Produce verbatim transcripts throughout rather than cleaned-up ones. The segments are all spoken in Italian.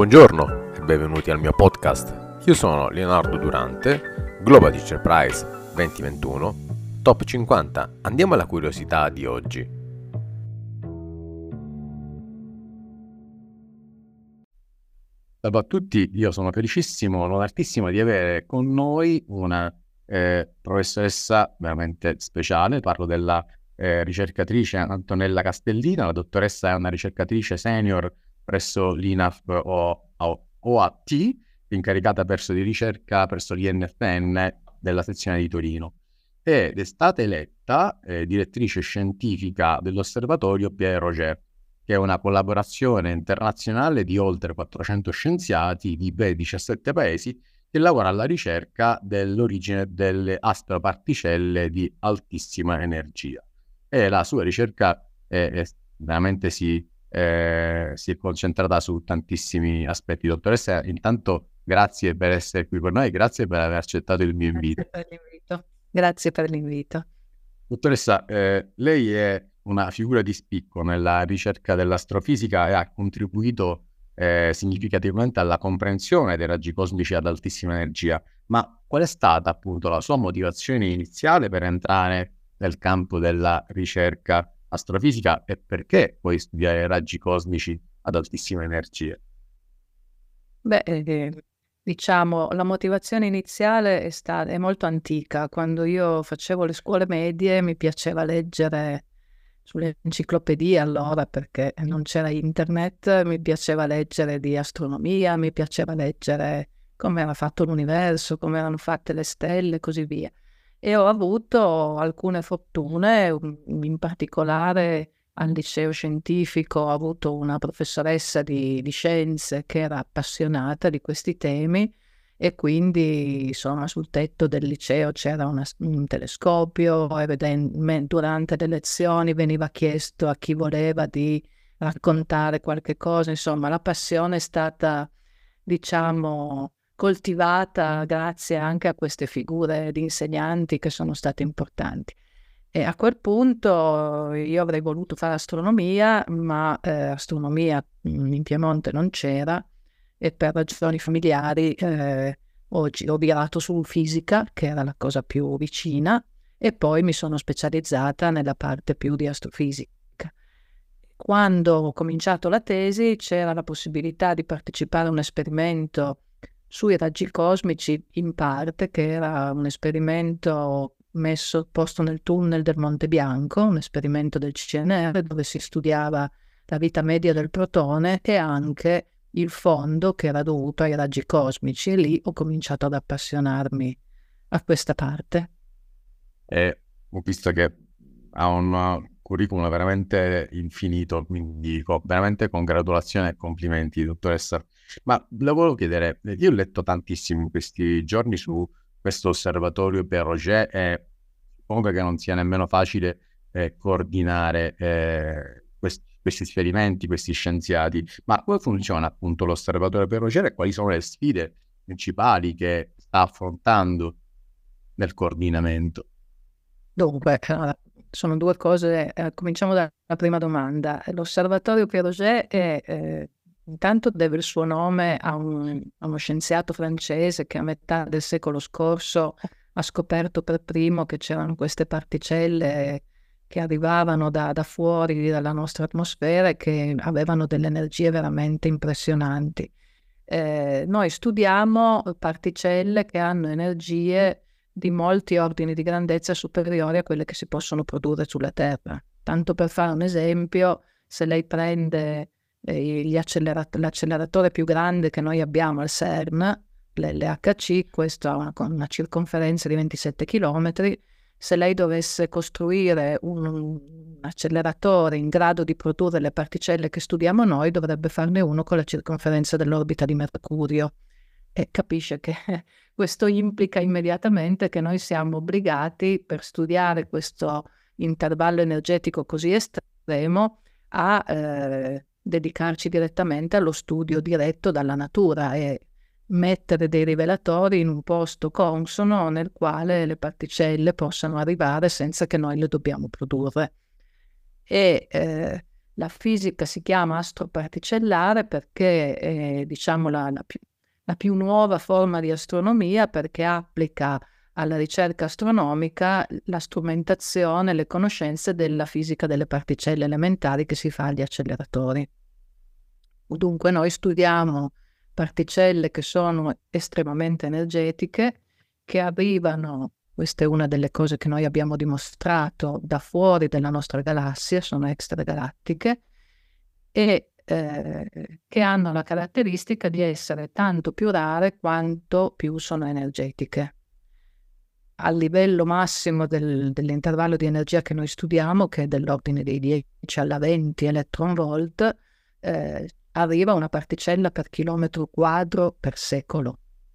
Buongiorno e benvenuti al mio podcast. Io sono Leonardo Durante, Global Teacher Prize duemilaventuno, Top cinquanta. Andiamo alla curiosità di oggi. Salve a tutti, io sono felicissimo, onoratissimo di avere con noi una eh, professoressa veramente speciale. Parlo della eh, ricercatrice Antonella Castellina. La dottoressa è una ricercatrice senior presso l'I N A F o, o, O A T, incaricata presso di ricerca presso l'I N F N della sezione di Torino, ed è stata eletta eh, direttrice scientifica dell'osservatorio Pierre Roger, che è una collaborazione internazionale di oltre quattrocento scienziati di ben diciassette paesi che lavora alla ricerca dell'origine delle astroparticelle di altissima energia. E la sua ricerca è, è veramente si, eh, si è concentrata su tantissimi aspetti. Dottoressa, intanto grazie per essere qui con noi, grazie per aver accettato il mio invito. Grazie per l'invito. Grazie per l'invito. Dottoressa, eh, lei è una figura di spicco nella ricerca dell'astrofisica e ha contribuito eh, significativamente alla comprensione dei raggi cosmici ad altissima energia. Ma qual è stata appunto la sua motivazione iniziale per entrare nel campo della ricerca astrofisica e perché poi studiare raggi cosmici ad altissima energia? Beh, eh, diciamo, la motivazione iniziale è stata è molto antica. Quando io facevo le scuole medie mi piaceva leggere sulle enciclopedie allora, perché non c'era internet, mi piaceva leggere di astronomia, mi piaceva leggere come era fatto l'universo, come erano fatte le stelle e così via. E ho avuto alcune fortune, in particolare al liceo scientifico ho avuto una professoressa di, di scienze che era appassionata di questi temi, e quindi insomma sul tetto del liceo c'era una, un telescopio e veden- durante le lezioni veniva chiesto a chi voleva di raccontare qualche cosa. Insomma, la passione è stata, diciamo, coltivata grazie anche a queste figure di insegnanti che sono state importanti. E a quel punto io avrei voluto fare astronomia, ma eh, astronomia in Piemonte non c'era, e per ragioni familiari eh, ho, ho virato su fisica, che era la cosa più vicina, e poi mi sono specializzata nella parte più di astrofisica. Quando ho cominciato la tesi c'era la possibilità di partecipare a un esperimento sui raggi cosmici, in parte, che era un esperimento messo posto nel tunnel del Monte Bianco, un esperimento del C N R dove si studiava la vita media del protone e anche il fondo che era dovuto ai raggi cosmici, e lì ho cominciato ad appassionarmi a questa parte. E ho visto che ha un curriculum veramente infinito, quindi dico veramente congratulazioni e complimenti, dottoressa. Ma le volevo chiedere, io ho letto tantissimo in questi giorni su questo osservatorio Pierre Roger e suppongo che non sia nemmeno facile eh, coordinare eh, questi, questi esperimenti, questi scienziati. Ma come funziona appunto l'osservatorio Pierre Roger e quali sono le sfide principali che sta affrontando nel coordinamento? Dunque, sono due cose. Eh, cominciamo dalla prima domanda. L'osservatorio Pierre Roger è, eh, intanto deve il suo nome a, un, a uno scienziato francese che a metà del secolo scorso ha scoperto per primo che c'erano queste particelle che arrivavano da, da fuori dalla nostra atmosfera e che avevano delle energie veramente impressionanti. Eh, noi studiamo particelle che hanno energie di molti ordini di grandezza superiori a quelle che si possono produrre sulla Terra. Tanto per fare un esempio, se lei prende eh, gli accelerat- l'acceleratore più grande che noi abbiamo al CERN, l'L H C, questo ha una, una circonferenza di ventisette chilometri, se lei dovesse costruire un, un acceleratore in grado di produrre le particelle che studiamo noi, dovrebbe farne uno con la circonferenza dell'orbita di Mercurio. E capisce che questo implica immediatamente che noi siamo obbligati, per studiare questo intervallo energetico così estremo, a eh, dedicarci direttamente allo studio diretto dalla natura e mettere dei rivelatori in un posto consono nel quale le particelle possano arrivare senza che noi le dobbiamo produrre. E eh, La fisica si chiama astroparticellare perché è, diciamo, la, la, più, la più nuova forma di astronomia, perché applica alla ricerca astronomica la strumentazione, le conoscenze della fisica delle particelle elementari che si fa agli acceleratori. Dunque noi studiamo particelle che sono estremamente energetiche, che arrivano, questa è una delle cose che noi abbiamo dimostrato, da fuori della nostra galassia, sono extragalattiche, e eh, che hanno la caratteristica di essere tanto più rare quanto più sono energetiche. Al livello massimo del, dell'intervallo di energia che noi studiamo, che è dell'ordine dei dieci alla venti electron volt, eh, arriva una particella per chilometro quadro per secolo.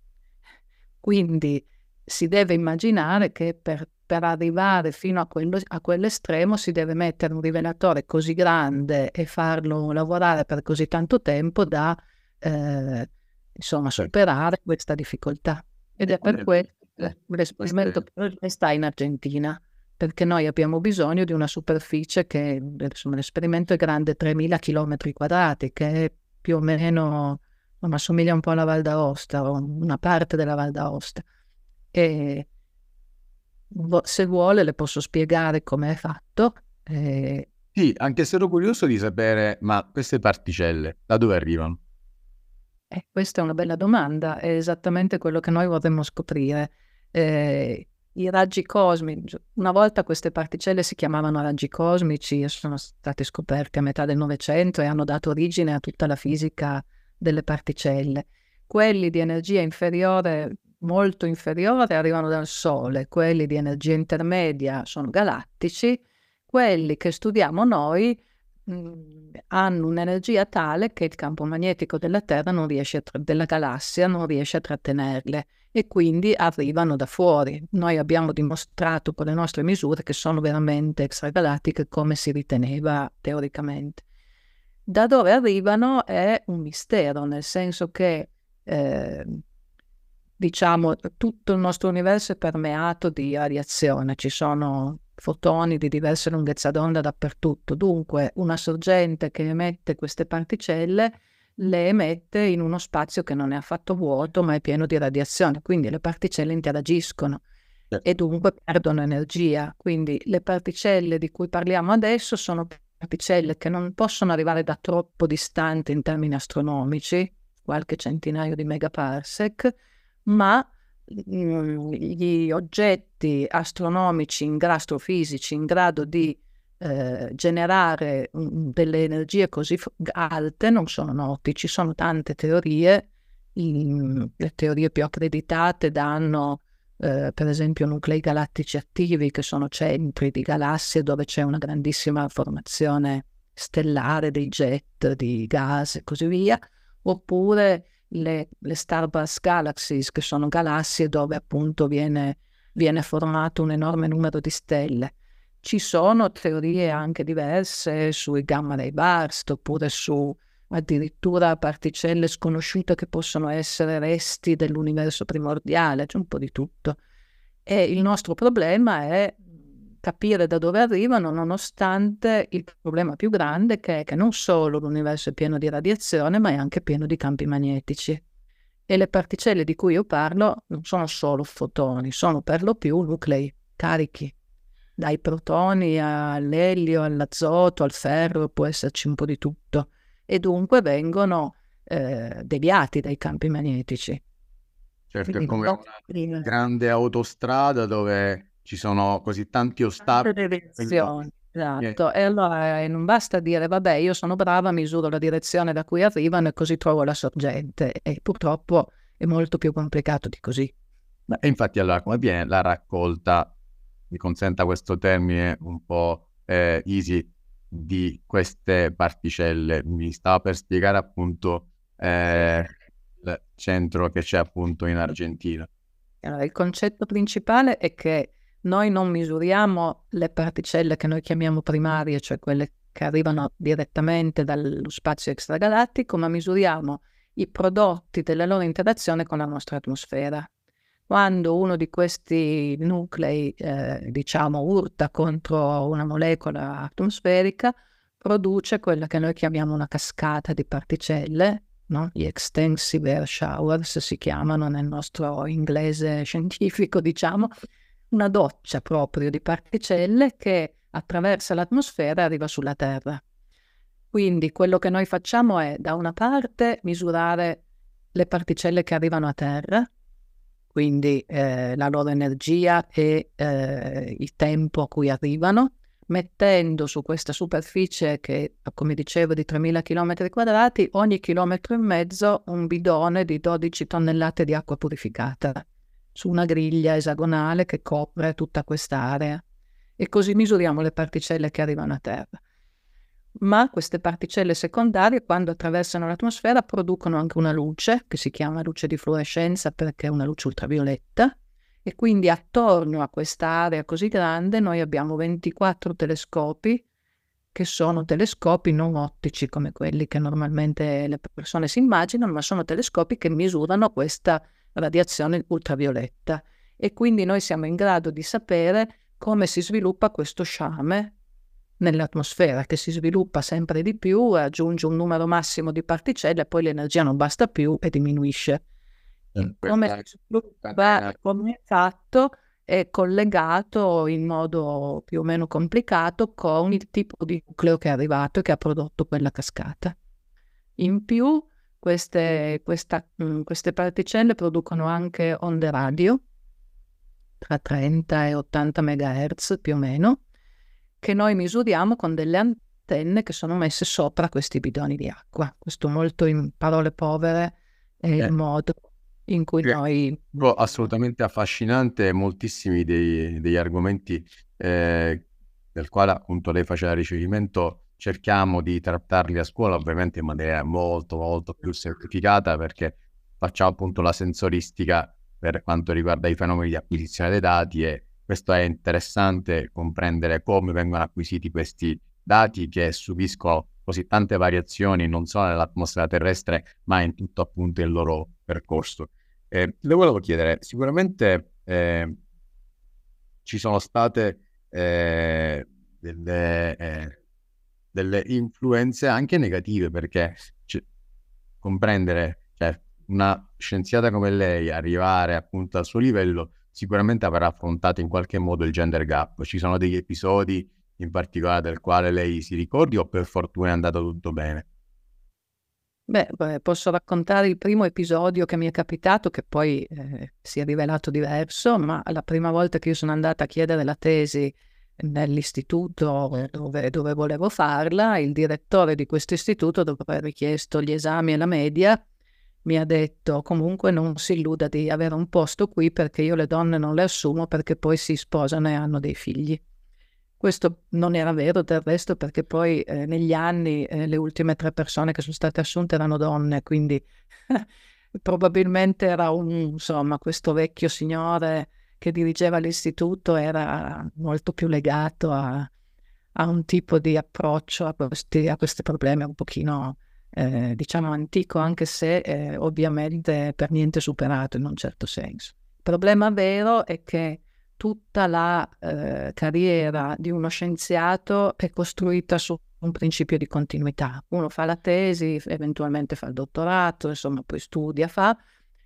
Quindi si deve immaginare che per, per arrivare fino a, quello, a quell'estremo si deve mettere un rivelatore così grande e farlo lavorare per così tanto tempo da eh, insomma, superare questa difficoltà. Ed è per questo che l'esperimento sta in Argentina, perché noi abbiamo bisogno di una superficie che, insomma, l'esperimento è grande tremila chilometri quadrati, che è più o meno, insomma, assomiglia un po' alla Val d'Aosta, o una parte della Val d'Aosta. E se vuole le posso spiegare come è fatto. E... Sì, anche se ero curioso di sapere, ma queste particelle da dove arrivano? Eh, questa è una bella domanda, è esattamente quello che noi vorremmo scoprire. Eh, I raggi cosmici, una volta queste particelle si chiamavano raggi cosmici e sono stati scoperti a metà del Novecento e hanno dato origine a tutta la fisica delle particelle. Quelli di energia inferiore, molto inferiore, arrivano dal Sole, quelli di energia intermedia sono galattici, quelli che studiamo noi mh, hanno un'energia tale che il campo magnetico della Terra non riesce a tra- della galassia non riesce a trattenerle e quindi arrivano da fuori. Noi abbiamo dimostrato con le nostre misure che sono veramente extragalattiche come si riteneva teoricamente. Da dove arrivano è un mistero, nel senso che eh, diciamo tutto il nostro universo è permeato di radiazione, ci sono fotoni di diverse lunghezze d'onda dappertutto, dunque una sorgente che emette queste particelle le emette in uno spazio che non è affatto vuoto ma è pieno di radiazione, quindi le particelle interagiscono e dunque perdono energia. Quindi le particelle di cui parliamo adesso sono particelle che non possono arrivare da troppo distante in termini astronomici, qualche centinaio di megaparsec, ma mh, gli oggetti astronomici, in gra- astrofisici in grado di eh, generare mh, delle energie così f- alte non sono noti. Ci sono tante teorie, in, le teorie più accreditate danno eh, per esempio nuclei galattici attivi, che sono centri di galassie dove c'è una grandissima formazione stellare dei jet, di gas e così via, oppure le, le starburst galaxies, che sono galassie dove appunto viene, viene formato un enorme numero di stelle. Ci sono teorie anche diverse sui gamma ray burst, oppure su addirittura particelle sconosciute che possono essere resti dell'universo primordiale, c'è un po' di tutto. E il nostro problema è capire da dove arrivano, nonostante il problema più grande che è che non solo l'universo è pieno di radiazione, ma è anche pieno di campi magnetici. E le particelle di cui io parlo non sono solo fotoni, sono per lo più nuclei carichi. Dai protoni all'elio, all'azoto, al ferro, può esserci un po' di tutto. E dunque vengono eh, deviati dai campi magnetici. Certo, è Quindi come no, una grande autostrada dove ci sono così tanti ostacoli. direzioni, esatto. E allora eh, non basta dire, vabbè, io sono brava, misuro la direzione da cui arrivano e così trovo la sorgente. E purtroppo è molto più complicato di così. Beh, e infatti allora come avviene la raccolta, mi consenta questo termine un po' eh, easy, di queste particelle? Mi stava per spiegare appunto eh, il centro che c'è appunto in Argentina. Allora, il concetto principale è che noi non misuriamo le particelle che noi chiamiamo primarie, cioè quelle che arrivano direttamente dallo spazio extragalattico, ma misuriamo i prodotti della loro interazione con la nostra atmosfera. Quando uno di questi nuclei, eh, diciamo, urta contro una molecola atmosferica, produce quella che noi chiamiamo una cascata di particelle, no? Gli extensive air showers si chiamano nel nostro inglese scientifico, diciamo, una doccia proprio di particelle che attraversa l'atmosfera e arriva sulla Terra. Quindi quello che noi facciamo è, da una parte, misurare le particelle che arrivano a Terra, quindi eh, la loro energia e eh, il tempo a cui arrivano, mettendo su questa superficie che, come dicevo, di tremila chilometri quadrati, ogni chilometro e mezzo un bidone di dodici tonnellate di acqua purificata, su una griglia esagonale che copre tutta quest'area. E così misuriamo le particelle che arrivano a Terra. Ma queste particelle secondarie, quando attraversano l'atmosfera, producono anche una luce, che si chiama luce di fluorescenza perché è una luce ultravioletta, e quindi attorno a questa area così grande noi abbiamo ventiquattro telescopi, che sono telescopi non ottici come quelli che normalmente le persone si immaginano, ma sono telescopi che misurano questa radiazione ultravioletta. E quindi noi siamo in grado di sapere come si sviluppa questo sciame nell'atmosfera, che si sviluppa sempre di più, raggiunge un numero massimo di particelle, poi l'energia non basta più e diminuisce. E come si sviluppa, come è fatto, è collegato in modo più o meno complicato con il tipo di nucleo che è arrivato e che ha prodotto quella cascata. In più, queste, questa, mh, queste particelle producono anche onde radio, tra trenta e ottanta megahertz più o meno, che noi misuriamo con delle antenne che sono messe sopra questi bidoni di acqua. Questo molto in parole povere è il Eh. modo in cui Sì. noi... Assolutamente affascinante, moltissimi dei, degli argomenti eh, del quale appunto lei faceva riferimento, cerchiamo di trattarli a scuola, ovviamente in maniera molto molto più semplificata, perché facciamo appunto la sensoristica per quanto riguarda i fenomeni di acquisizione dei dati, e questo è interessante comprendere come vengono acquisiti questi dati che subiscono così tante variazioni non solo nell'atmosfera terrestre ma in tutto appunto il loro percorso. Eh, le volevo chiedere, sicuramente eh, ci sono state eh, delle, eh, delle influenze anche negative, perché c- comprendere, cioè una scienziata come lei arrivare appunto al suo livello sicuramente avrà affrontato in qualche modo il gender gap. Ci sono degli episodi in particolare del quale lei si ricordi, o per fortuna è andato tutto bene? Beh, beh, posso raccontare il primo episodio che mi è capitato, che poi eh, si è rivelato diverso, ma la prima volta che io sono andata a chiedere la tesi nell'istituto dove, dove volevo farla, il direttore di questo istituto, dopo aver richiesto gli esami e la media, mi ha detto: comunque non si illuda di avere un posto qui, perché io le donne non le assumo perché poi si sposano e hanno dei figli. Questo non era vero del resto, perché poi eh, negli anni eh, le ultime tre persone che sono state assunte erano donne, quindi probabilmente era un, insomma, questo vecchio signore che dirigeva l'istituto era molto più legato a, a un tipo di approccio a questi, a questi problemi un pochino eh, diciamo antico, anche se eh, ovviamente per niente superato in un certo senso. Il problema vero è che tutta la eh, carriera di uno scienziato è costruita su un principio di continuità. Uno fa la tesi, eventualmente fa il dottorato, insomma poi studia, fa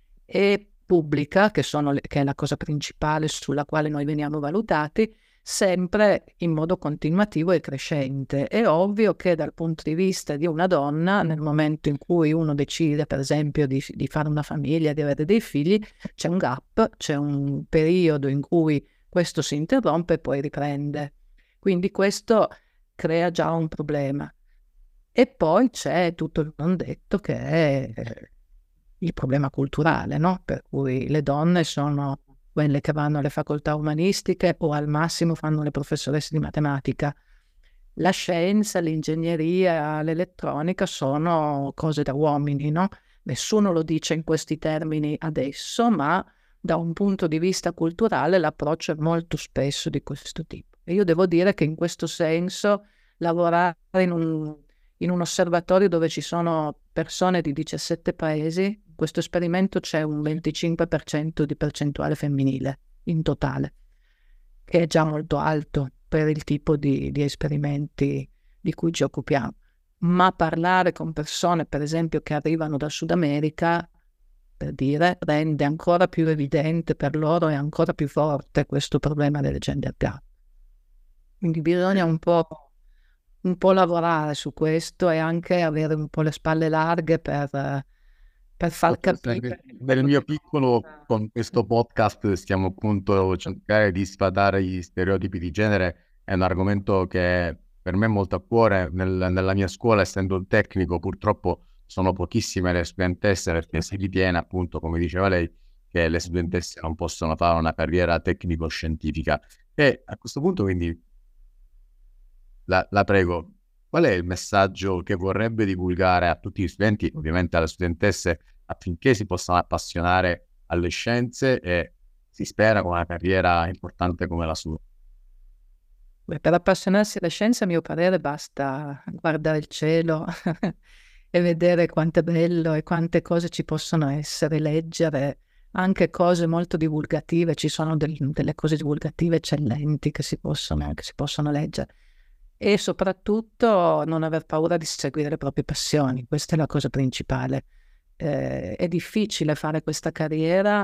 e pubblica, che, sono le, che è la cosa principale sulla quale noi veniamo valutati, sempre in modo continuativo e crescente. È ovvio che dal punto di vista di una donna, nel momento in cui uno decide, per esempio, di, di fare una famiglia, di avere dei figli, c'è un gap, c'è un periodo in cui questo si interrompe e poi riprende. Quindi questo crea già un problema. E poi c'è tutto il non detto che è il problema culturale, no? Per cui le donne sono quelle che vanno alle facoltà umanistiche o al massimo fanno le professoresse di matematica. La scienza, l'ingegneria, l'elettronica sono cose da uomini, no? Nessuno lo dice in questi termini adesso, ma da un punto di vista culturale l'approccio è molto spesso di questo tipo. E io devo dire che in questo senso lavorare in un, in un osservatorio dove ci sono persone di diciassette paesi, in questo esperimento c'è un venticinque per cento di percentuale femminile in totale, che è già molto alto per il tipo di, di esperimenti di cui ci occupiamo, ma parlare con persone, per esempio, che arrivano dal Sud America, per dire, rende ancora più evidente per loro e ancora più forte questo problema delle gender gap. Quindi bisogna un po', un po' lavorare su questo e anche avere un po' le spalle larghe per, per far capire. Nel mio piccolo, con questo podcast stiamo appunto cercare di sfatare gli stereotipi di genere. È un argomento che per me è molto a cuore. Nel, nella mia scuola, essendo un tecnico, purtroppo sono pochissime le studentesse, perché si ritiene, appunto, come diceva lei, che le studentesse non possono fare una carriera tecnico-scientifica. E a questo punto, quindi, la, la prego, qual è il messaggio che vorrebbe divulgare a tutti gli studenti, ovviamente alle studentesse, affinché si possano appassionare alle scienze e si spera con una carriera importante come la sua? Beh, per appassionarsi alle scienze, a mio parere, basta guardare il cielo e vedere quanto è bello e quante cose ci possono essere, leggere anche cose molto divulgative. Ci sono del, delle cose divulgative eccellenti che si possono, che si possono leggere. E soprattutto non aver paura di seguire le proprie passioni, questa è la cosa principale. Eh, è difficile fare questa carriera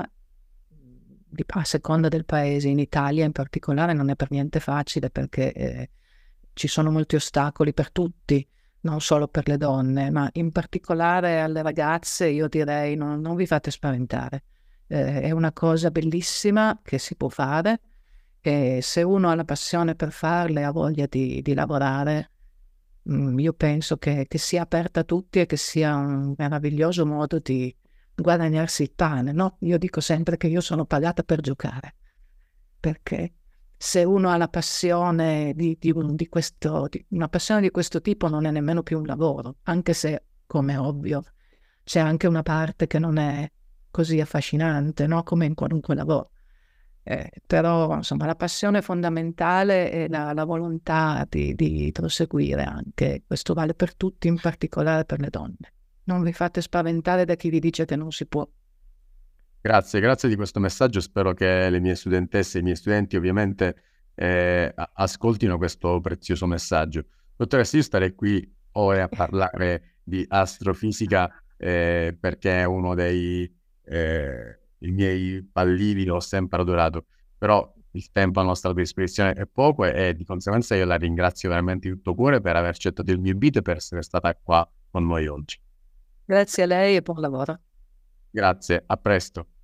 a seconda del paese. In Italia in particolare non è per niente facile, perché eh, ci sono molti ostacoli per tutti, non solo per le donne, ma in particolare alle ragazze io direi non, non vi fate spaventare. Eh, è una cosa bellissima che si può fare, e se uno ha la passione per farle, ha voglia di, di lavorare, mh, io penso che, che sia aperta a tutti e che sia un meraviglioso modo di guadagnarsi il pane, no? Io dico sempre che io sono pagata per giocare, perché se uno ha la passione di, di, un, di questo, di una passione di questo tipo, non è nemmeno più un lavoro, anche se, come è ovvio, c'è anche una parte che non è così affascinante, no? Come in qualunque lavoro. Eh, però, insomma, la passione fondamentale è la, la volontà di, di proseguire anche. Questo vale per tutti, in particolare per le donne. Non vi fate spaventare da chi vi dice che non si può. Grazie, grazie di questo messaggio. Spero che le mie studentesse e i miei studenti ovviamente eh, ascoltino questo prezioso messaggio. Dottoressa, io starei qui ore a parlare di astrofisica eh, perché è uno dei eh, i miei pallini, l'ho sempre adorato, però il tempo a nostra disposizione è poco e, e di conseguenza io la ringrazio veramente di tutto cuore per aver accettato il mio invito e per essere stata qua con noi oggi. Grazie a lei e buon lavoro. Grazie, a presto.